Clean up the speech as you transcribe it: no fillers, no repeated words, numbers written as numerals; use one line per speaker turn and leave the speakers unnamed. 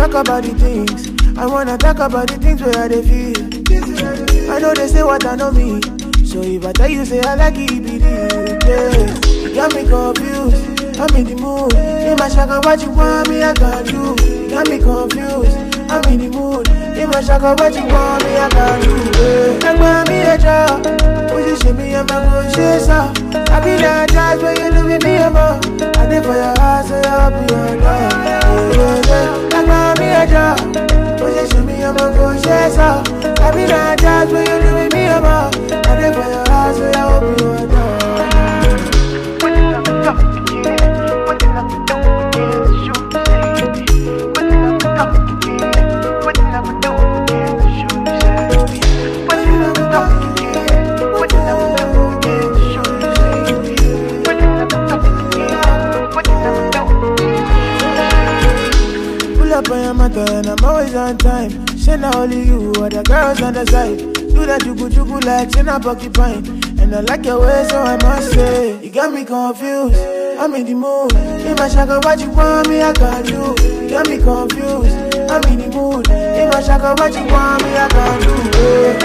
talk about the things. I wanna talk about the things where they feel. I know they say what I know me. So if I tell you say I like it, be real, yeah. You got me confused, I'm in the mood. In my shaka, what you want me, I got you. You got me confused, I'm in the mood. In my shaka, what you want me, I got you, yeah. Like mommy, a job, position me, I'm a good chaser. I be that judge when you look at me, I'm a I did for your house, so I'll be your dog, yeah. Like mommy, a job, position me, I'm a good chaser. I be that judge when you look at me, I'm a I did for your house, so I'll be your dog. Up on your matter and I'm always on time. Say not only you, other girls on the side. Do that jugu like say not porcupine. And I like your way, so I must say you got me confused, I'm in the mood. In my shaka, what you want me, I got you. You got me confused, I'm in the mood. In my shaka, what you want me, I got you, yeah.